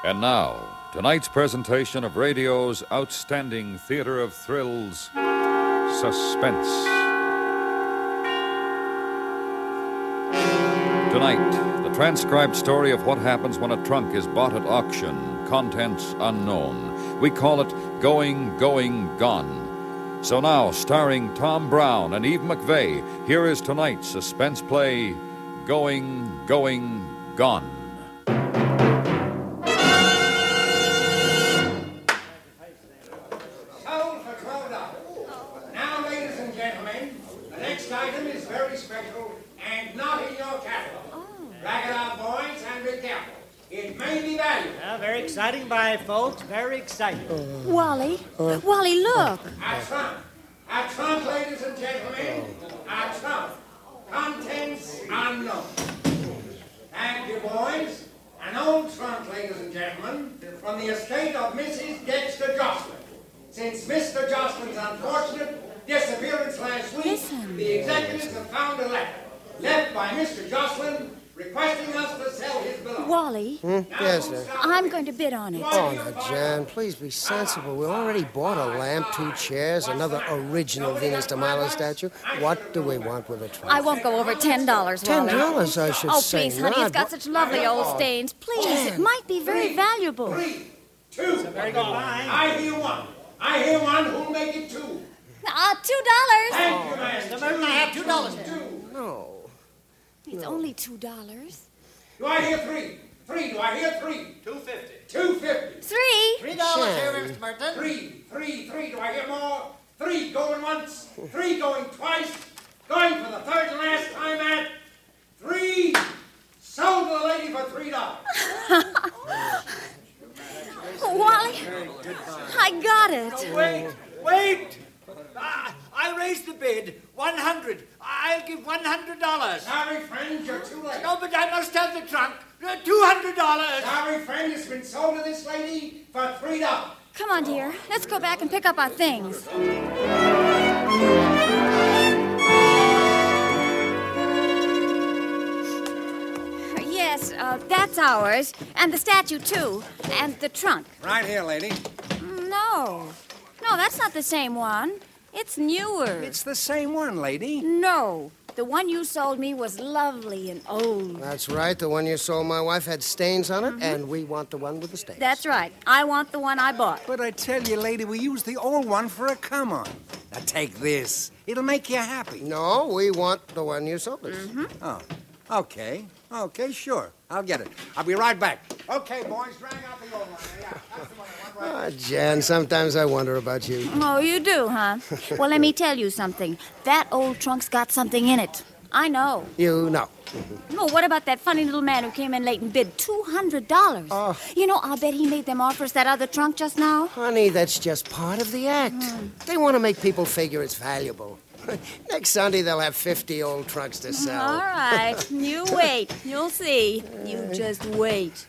And now, tonight's presentation of radio's outstanding theater of thrills, Suspense. Tonight, the transcribed story of what happens when a trunk is bought at auction, contents unknown. We call it Going, Going, Gone. So now, starring Tom Brown and Eve McVeigh, here is tonight's suspense play, Going, Going, Gone. Item is very special and not in your catalog. Drag it out, boys, and be careful. It may be valuable. Very exciting buy, folks. Very exciting. Wally, look. A trunk, ladies and gentlemen. A trunk. Contents unknown. Thank you, boys. An old trunk, ladies and gentlemen, from the estate of Mrs. Dexter Jocelyn. Since Mr. Jocelyn's unfortunate disappearance last week, the executives have found a letter left by Mr. Jocelyn requesting us to sell his belongings. Wally? Yes, sir. I'm going to bid on it. Oh, now, Jan, please be sensible. We already bought a lamp, 2 chairs, another original Venus de Milo statue. What do we want with a trunk? I won't go over $10, Wally. $10, I should say. Oh, please, honey, it's got such lovely old stains. Please, it might be very valuable. 3, 2. It's a very good buy. I hear one who'll make it 2. $2. Thank you, man. I have $2. 2. No. It's only $2. Do I hear 3? 3. Do I hear 3? $2.50. 2.50. 3. $3 here, Mr. Merton. 3. Do I hear more? 3 going once. 3 going twice. Going for the third and last time at 3. Sold to the lady for $3. Wally, I got it. Wait! I raised the bid. 100. I'll give $100. Sorry, friend, you're too late. No, but I must have the trunk. $200. Sorry, friend, it's been sold to this lady for $3. Come on, dear. Let's go back and pick up our things. Yes, that's ours. And the statue, too. And the trunk. Right here, lady. No, that's not the same one. It's newer. It's the same one, lady. No, the one you sold me was lovely and old. That's right. The one you sold my wife had stains on it, and we want the one with the stains. That's right. I want the one I bought. But I tell you, lady, we used the old one for a come-on. Now take this. It'll make you happy. No, we want the one you sold us. Oh, okay. Okay, sure. I'll get it. I'll be right back. Okay, boys, drag out the old one. Yeah, that's the one I want right Jan, sometimes I wonder about you. Oh, you do, huh? Well, let me tell you something. That old trunk's got something in it. I know. You know. No, what about that funny little man who came in late and bid $200? You know, I'll bet he made them offers that other trunk just now. Honey, that's just part of the act. They want to make people figure it's valuable. Next Sunday, they'll have 50 old trunks to sell. All right. You wait. You'll see. You just wait.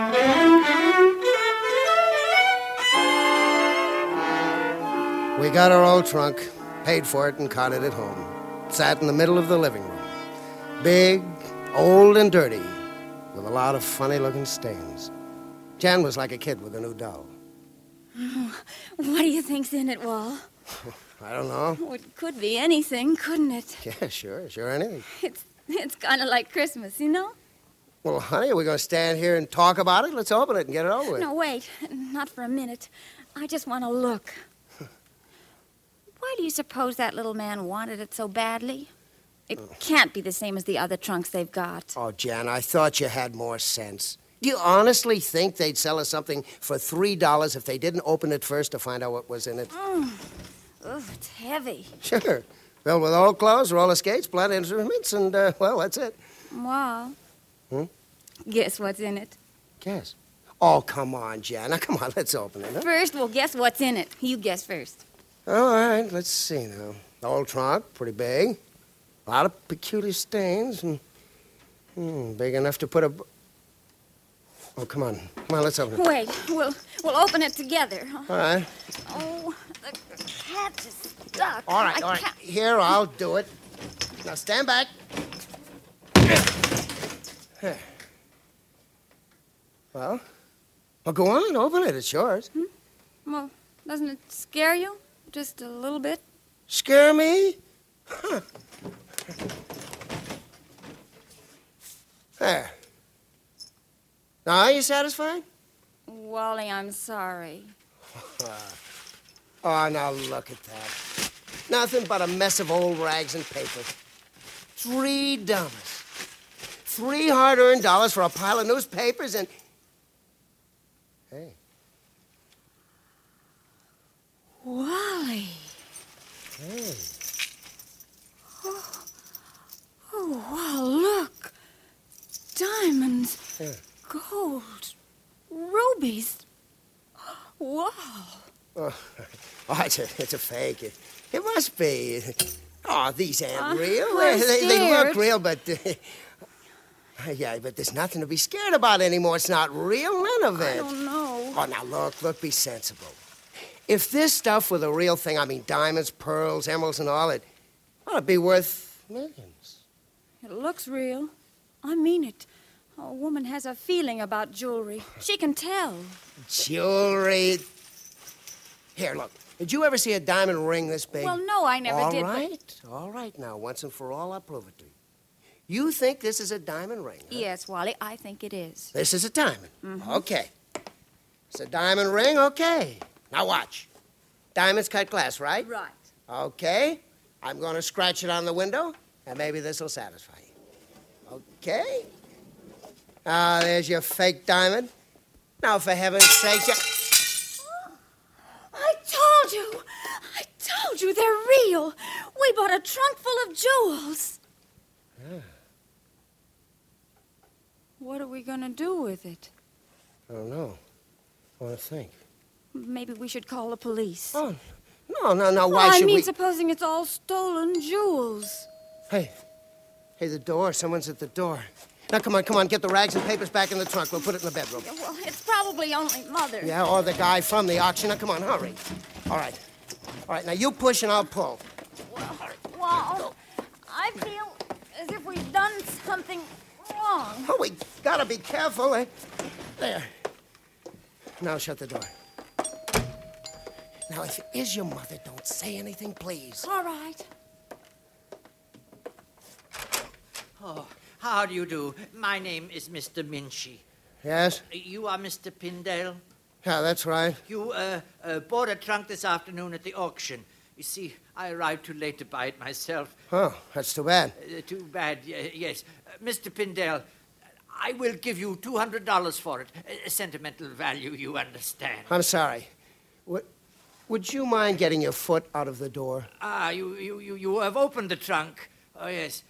We got our old trunk, paid for it, and carted it home. Sat in the middle of the living room. Big, old, and dirty, with a lot of funny-looking stains. Jan was like a kid with a new doll. What do you think's in it, Wal? I don't know. Oh, it could be anything, couldn't it? Yeah, sure, anything. It's kind of like Christmas, you know? Well, honey, are we going to stand here and talk about it? Let's open it and get it over with. No, wait. Not for a minute. I just want to look. Why do you suppose that little man wanted it so badly? It can't be the same as the other trunks they've got. Oh, Jan, I thought you had more sense. Do you honestly think they'd sell us something for $3 if they didn't open it first to find out what was in it? Oh, it's heavy. Sure. Filled with old clothes, roller skates, blood instruments, and, well, that's it. Wow. Guess what's in it? Guess. Oh, come on, Jan. Now, come on, let's open it, huh? First, we'll guess what's in it. You guess first. All right, let's see now. Old trunk, pretty big. A lot of peculiar stains, and big enough to put a... Oh, come on. Come on, let's open it. Wait, we'll open it together. All right. Oh, the catch is stuck. All right. I can't- Here, I'll do it. Now, stand back. Well, Well, go on, open it. It's yours. Well, doesn't it scare you? Just a little bit? Scare me? Huh. There. Now, are you satisfied? Wally, I'm sorry. Oh, now look at that. Nothing but a mess of old rags and paper. $3. $3 hard-earned dollars for a pile of newspapers and... Hey. Wally. Hey. Oh, wow, look. Diamonds. Yeah. Gold. Rubies. Wow. Oh, it's a fake. It must be. Oh, these aren't real. I'm They look scared. real, but... yeah, but there's nothing to be scared about anymore. It's not real, none of it. I don't know. Oh, now look, be sensible. If this stuff were the real thing, I mean diamonds, pearls, emeralds, and all, it ought to be worth millions. It looks real. I mean it. A woman has a feeling about jewelry. She can tell. Jewelry. Here, look. Did you ever see a diamond ring this big? Well, no, I never did. All right, all right. Now, once and for all, I'll prove it to you. You think this is a diamond ring, huh? Yes, Wally, I think it is. This is a diamond. Okay. It's a diamond ring, okay. Now watch. Diamonds cut glass, right? Right. Okay. I'm going to scratch it on the window, and maybe this will satisfy you. Okay. Ah, there's your fake diamond. Now, for heaven's sake, I told you! I told you they're real! We bought a trunk full of jewels. What are we going to do with it? I don't know. I want to think. Maybe we should call the police. Oh, no. Why Well, I should mean, we... supposing it's all stolen jewels. Hey, the door. Someone's at the door. Now, come on. Get the rags and papers back in the trunk. We'll put it in the bedroom. Well, it's probably only Mother. Yeah, or the guy from the auction. Now, come on, hurry. All right, now you push and I'll pull. Well, I feel as if we've done something wrong. Oh, we gotta be careful. There. Now shut the door. Now, if it is your mother, don't say anything, please. All right. Oh, how do you do? My name is Mr. Minchie. Yes? You are Mr. Pindale? Yeah, that's right. You bought a trunk this afternoon at the auction. You see, I arrived too late to buy it myself. Oh, that's too bad. Too bad, yes. Mr. Pindale, I will give you $200 for it. Sentimental value, you understand. I'm sorry. Would you mind getting your foot out of the door? You have opened the trunk. Oh, yes.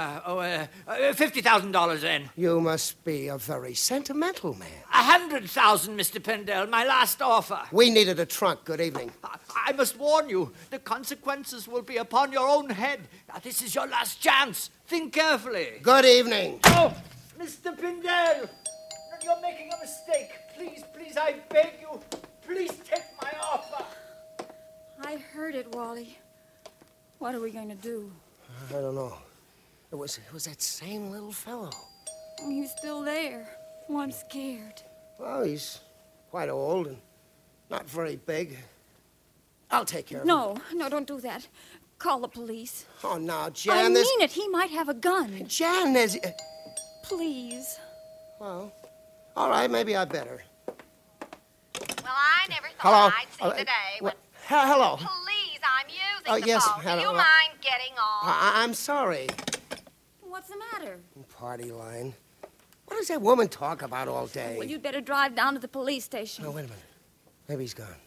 $50,000 then. You must be a very sentimental man. $100,000, Mr. Pindale, my last offer. We needed a trunk. Good evening. I must warn you, the consequences will be upon your own head. Now, this is your last chance. Think carefully. Good evening. Oh, Mr. Pindale, you're making a mistake. Please, I beg you, please take my offer. I heard it, Wally. What are we going to do? I don't know. It was that same little fellow. He's still there. Oh, I'm scared. Well, he's quite old and not very big. I'll take care of him. No, don't do that. Call the police. Oh, now, I Jan, mean it. He might have a gun. Jan, there's... Please. Well, all right, maybe I better. Well, I never thought I'd see the day when... Hello. Please, I'm using Oh, the yes, phone. Do hello. you mind getting off? I'm sorry. What's the matter? Party line. What does that woman talk about all day? Well, you'd better drive down to the police station. Oh, wait a minute. Maybe he's gone.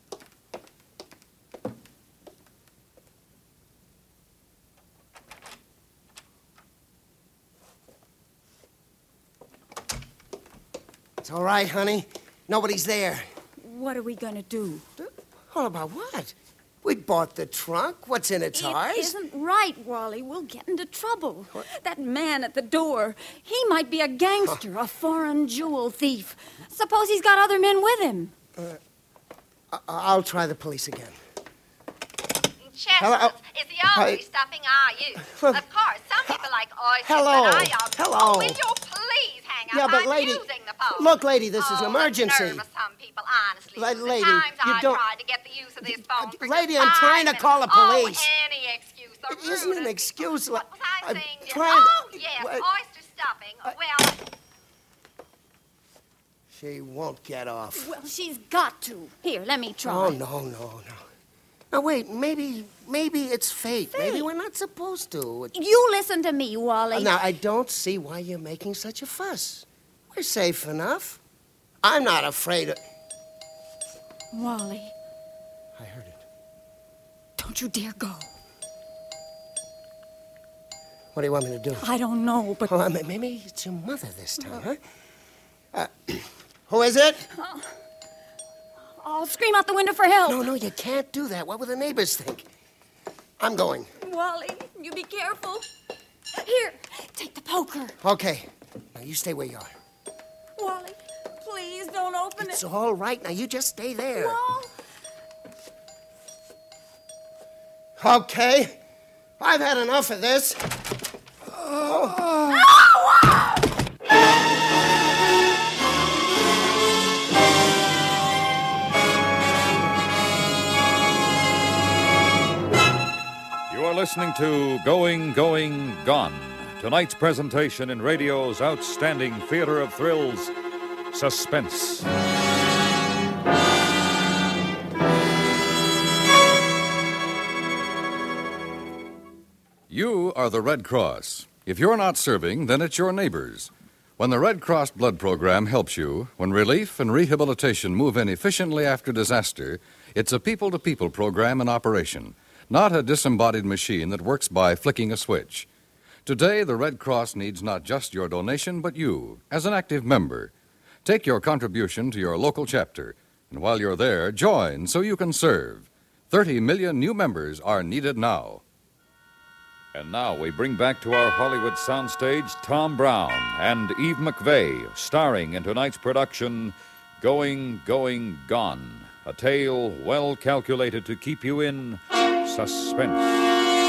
It's all right, honey. Nobody's there. What are we going to do? All about what? We bought the trunk. What's in it's ours? It isn't right, Wally. We'll get into trouble. That man at the door, he might be a gangster, a foreign jewel thief. Suppose he's got other men with him. I'll try the police again. Chestnuts is the only stuffing I use. Look. Of course, some people like oysters, Hello. but I... Hello. Oh, will you please hang up. Yeah, but I'm lady, using the phone. look, lady, this is an emergency. It's nervous, some people, honestly. Lady, the times you I don't- tried to get the use of this phone for Lady, just I'm 5 trying to minutes. call the police. Oh, any excuse. It isn't an excuse. What was I I'm saying? trying to- Oh, yes, What? oyster stuffing. Well, She won't get off. Well, she's got to. Here, let me try. Oh, no. Now, wait, maybe it's fate. Maybe we're not supposed to. You listen to me, Wally. Now, I don't see why you're making such a fuss. We're safe enough. I'm not afraid of... Wally, I heard it. don't you dare go. What do you want me to do? I don't know, but... Oh, maybe it's your mother this time, huh? Who is it? I'll scream out the window for help. No, you can't do that. What will the neighbors think? I'm going. Wally, you be careful. Here, take the poker. Okay. Now, you stay where you are. Wally, please don't open It's it. all right. Now, you just stay there. No. Okay. I've had enough of this. You are listening to Going, Gone. Tonight's presentation in radio's outstanding theater of thrills, Suspense. You are the Red Cross. If you're not serving, then it's your neighbors. When the Red Cross Blood Program helps you, when relief and rehabilitation move in efficiently after disaster, it's a people-to-people program in operation, not a disembodied machine that works by flicking a switch. Today, the Red Cross needs not just your donation, but you, as an active member. Take your contribution to your local chapter, and while you're there, join so you can serve. 30 million new members are needed now. And now we bring back to our Hollywood soundstage Tom Brown and Eve McVeigh, starring in tonight's production, Going, Gone, a tale well calculated to keep you in suspense.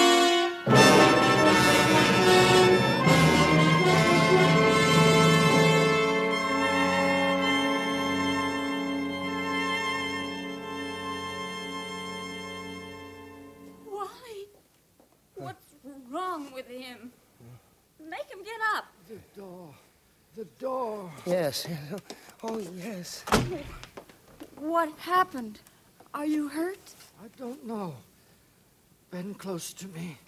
Wally, what's wrong with him? Make him get up. The door. Yes. Oh, yes. What happened? Are you hurt? I don't know. Bend close to me.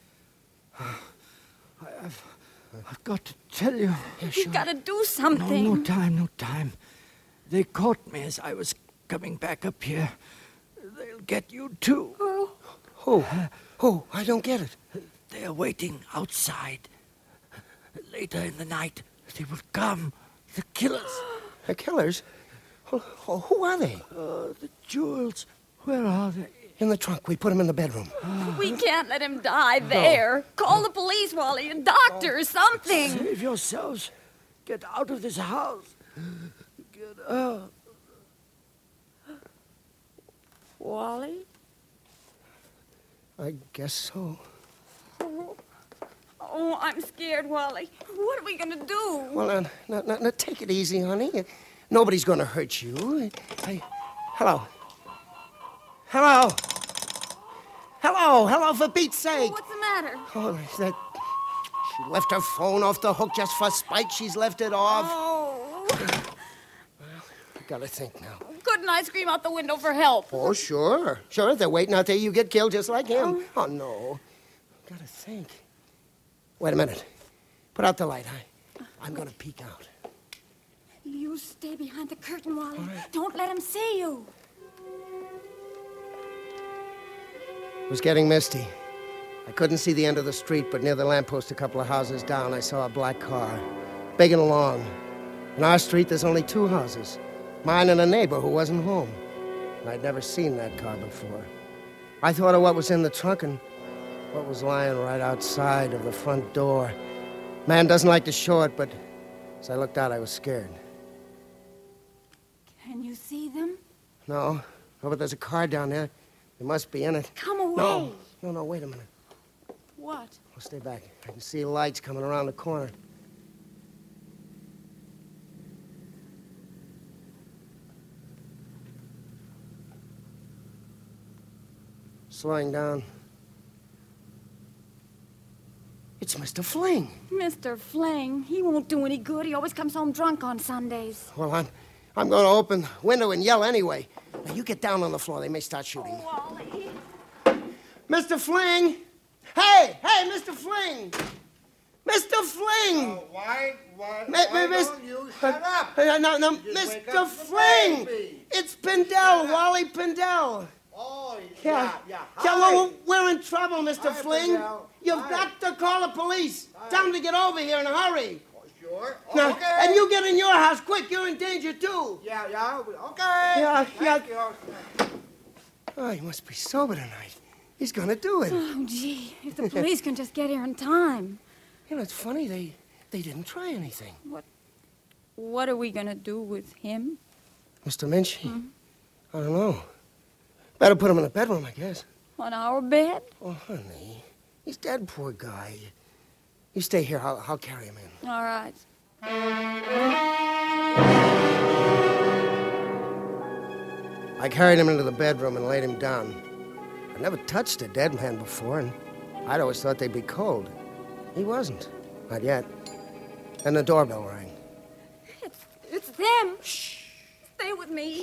I've got to tell you. You've got to do something. No time. They caught me as I was coming back up here. They'll get you too. Who? I don't get it. They're waiting outside. Later in the night, they will come. The killers. The killers? Who are they? The jewels. Where are they? In the trunk. We put them in the bedroom. We can't let him die there. Call the police, Wally, a doctor or something. Save yourselves. Get out of this house. Get out. Wally? I guess so. Oh, I'm scared, Wally. What are we going to do? Well, now, take it easy, honey. Nobody's going to hurt you. Hello, for Pete's sake. What's the matter? Oh, that... She left her phone off the hook just for spite. She's left it off. Oh. I gotta think now. Couldn't I scream out the window for help? Oh, sure. Sure, if they're waiting out there, you get killed just like him. Oh, no. Gotta think. Wait a minute. Put out the light. I'm gonna peek out. You stay behind the curtain, Wally. Don't let him see you. It was getting misty. I couldn't see the end of the street, but near the lamppost a couple of houses down, I saw a black car, big and long. In our street, there's only 2 houses. Mine and a neighbor who wasn't home. And I'd never seen that car before. I thought of what was in the trunk and what was lying right outside of the front door. Man doesn't like to show it, but as I looked out, I was scared. Can you see them? No, but there's a car down there. They must be in it. Come away. No, wait a minute. What? I'll stay back. I can see lights coming around the corner. slowing down. It's Mr. Fling. Mr. Fling, he won't do any good. He always comes home drunk on Sundays. Well, I'm going to open the window and yell anyway. Now, you get down on the floor. They may start shooting. Oh, Wally. Mr. Fling! Hey, Mr. Fling! Mr. Fling! Why Miss- don't you shut up? No, Just wake Mr. up the Fling! baby. It's Pindell, Wally Pindell. Oh, Yeah, yeah. well, we're in trouble, Mr. Hi, Fling. Pindell. You've Hi. got to call the police. Tell them to get over here in a hurry. Sure. Now, Okay. and you get in your house quick. You're in danger, too. Yeah, okay. Yeah. Thank you. Oh, he must be sober tonight. He's going to do it. Oh, gee, if the police can just get here in time. You know, it's funny. They didn't try anything. What are we going to do with him? Mr. Minchie? I don't know. Better put him in a bedroom, I guess. On our bed? Oh, honey. He's dead, poor guy. You stay here. I'll carry him in. All right. I carried him into the bedroom and laid him down. I never touched a dead man before, and I'd always thought they'd be cold. He wasn't. Not yet. Then the doorbell rang. It's them. Shh. Stay with me.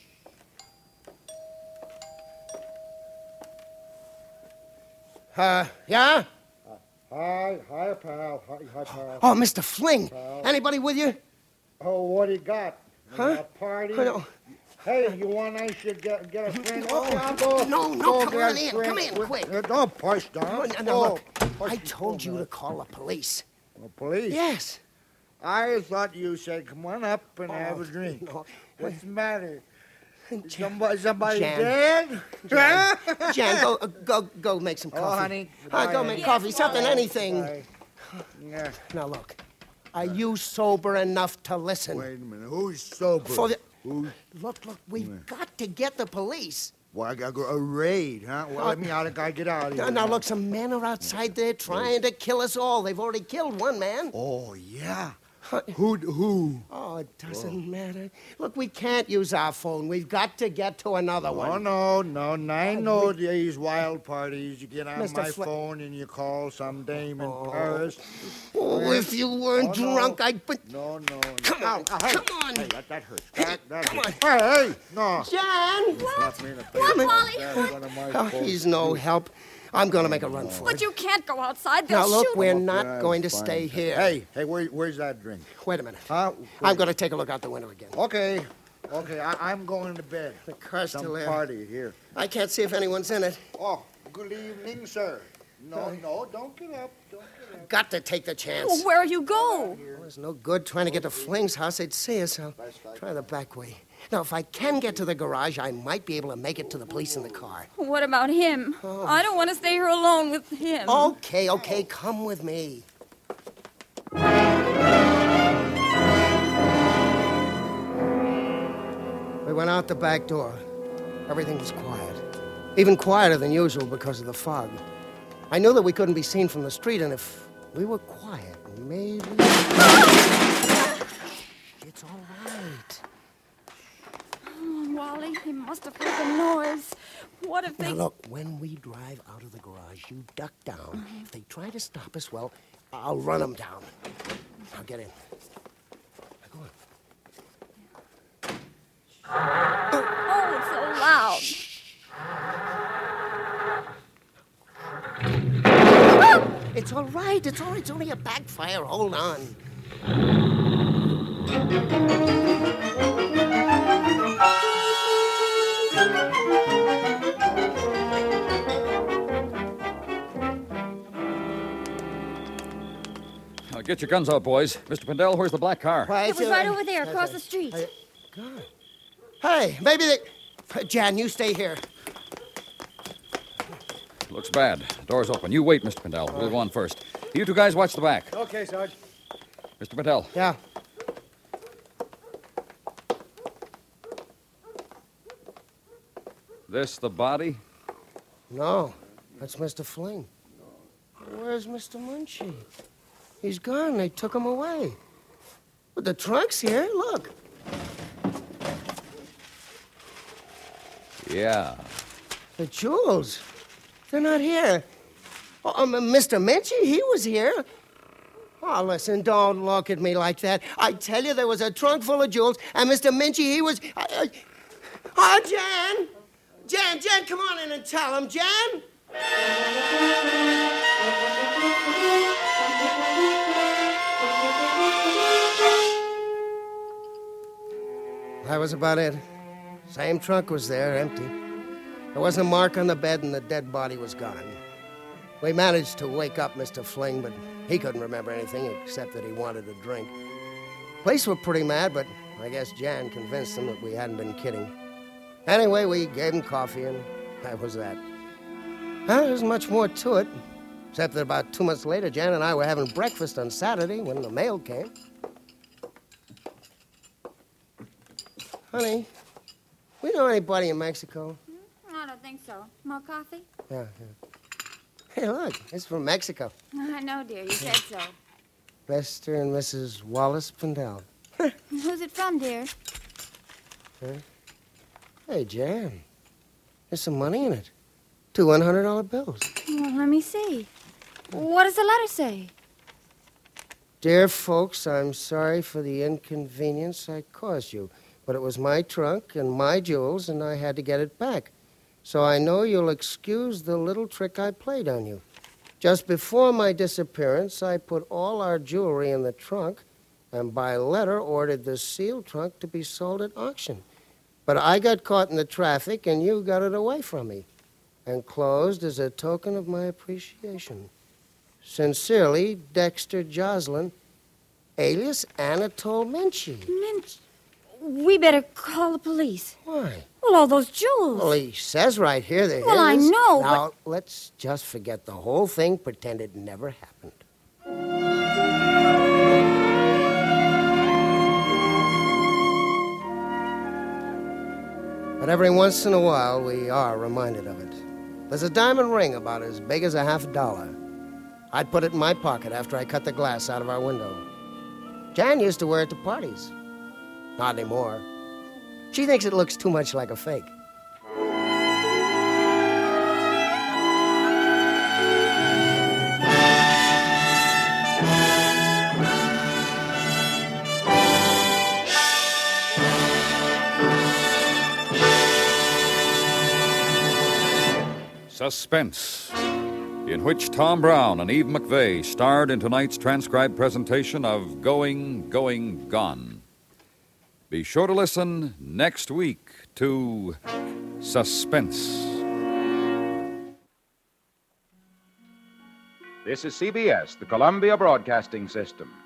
Yeah? Hi, pal. Hi, pal. Oh, Mr. Fling. Anybody with you? Oh, what do you got? Huh? A party? I don't- Hey, you want I should get a friend? Oh, Okay, I'll go. no, go come get on a in. friend. Come in, quick. Don't push, No, Don. look. Push I it. told you to call the police. The police? Yes. I thought you said, come on up and have a drink. No. What's the matter? Jan, Somebody Jan. dead? Jan, go make some coffee. Oh, honey. Go make coffee, something, anything. Bye. Yeah. Now, look. Are you sober enough to listen? Wait a minute. Who's sober? For the- Who? Look, we've got to get the police. Well, I gotta go a raid, huh? Well, let me out. I gotta get out of here. Now, look, some men are outside there trying to kill us all. They've already killed one man. Oh, yeah. Who? Oh, it doesn't matter. Look, we can't use our phone. We've got to get to another Oh, one. no. I know these wild parties. You get on Mr. my Fle- phone and you call some dame in Paris. Oh, if you weren't Oh, no. drunk, I'd put... No. Come on, Hey, come on. Hey, that hurts. Hey, That come hurts. on. Hey, no. Jan! Slap me in the face. What, Wally? That's one of my Oh, faults. he's no help. I'm going to make a run for But it. you can't go outside. They'll Now, look, shoot. we're Yeah, not going to it's stay fine. here. Hey, where's that drink? Wait a minute. Huh? I'm going to take a look out the window again. Okay, I'm going to bed. The car's Some still there. party here. I can't see if anyone's in it. Oh, good evening, sir. No, don't get up. Got to take the chance. Well, where'll you go? Well, it's no good trying to get to Fling's house. They'd see us. I'll try the back way. Now, if I can get to the garage, I might be able to make it to the police in the car. What about him? I don't want to stay here alone with him. Okay, come with me. We went out the back door. Everything was quiet. Even quieter than usual because of the fog. I knew that we couldn't be seen from the street, and if we were quiet, maybe... It's all right. Oh, Wally, he must have heard the noise. What if Now, they... look, when we drive out of the garage, you duck down. If they try to stop us, well, I'll run them down. Now, get in. Now, go on. Oh, it's so loud. It's all right. It's only a backfire. Hold on. Now, get your guns out, boys. Mr. Pindell, where's the black car? Why, It was right over there, across the street. God. Hey, maybe they... Jan, you stay here. Looks bad. Door's open. You wait, Mr. Pindell. We'll go on first. You two guys watch the back. Okay, Sarge. Mr. Pindell. Yeah. This the body? No, that's Mr. Fling. Where's Mr. Munchie? He's gone. They took him away. But the trunk's here. Look. Yeah. The jewels. They're not here. Oh, Mr. Minchie, he was here. Oh, listen, don't look at me like that. I tell you, there was a trunk full of jewels, and Mr. Minchie, he was... Oh, Jan! Jan, come on in and tell him, Jan! That was about it. Same trunk was there, empty. There wasn't a mark on the bed, and the dead body was gone. We managed to wake up Mr. Fling, but he couldn't remember anything except that he wanted a drink. Police were pretty mad, but I guess Jan convinced them that we hadn't been kidding. Anyway, we gave him coffee, and that was that. Well, there wasn't much more to it, except that about 2 months later, Jan and I were having breakfast on Saturday when the mail came. Honey, we know anybody in Mexico? I don't think so. More coffee? Yeah. Hey, look, it's from Mexico. I know, dear. You said so. Mr. and Mrs. Wallace Pindell. Who's it from, dear? Huh? Hey, Jan, there's some money in it. 2 $100 bills. Well, let me see. What does the letter say? Dear folks, I'm sorry for the inconvenience I caused you, but it was my trunk and my jewels, and I had to get it back. So I know you'll excuse the little trick I played on you. Just before my disappearance, I put all our jewelry in the trunk and by letter ordered the sealed trunk to be sold at auction. But I got caught in the traffic and you got it away from me. Enclosed as a token of my appreciation. Sincerely, Dexter Joslin, alias Anatole Minchie. Minch, we better call the police. Why? Well, all those jewels. Well, he says right here that Well, I know, Now, let's just forget the whole thing, pretend it never happened. But every once in a while, we are reminded of it. There's a diamond ring about as big as a $50. I'd put it in my pocket after I cut the glass out of our window. Jan used to wear it to parties. Not anymore. She thinks it looks too much like a fake. Suspense, in which Tom Brown and Eve McVeigh starred in tonight's transcribed presentation of Going, Going, Gone. Be sure to listen next week to Suspense. This is CBS, the Columbia Broadcasting System.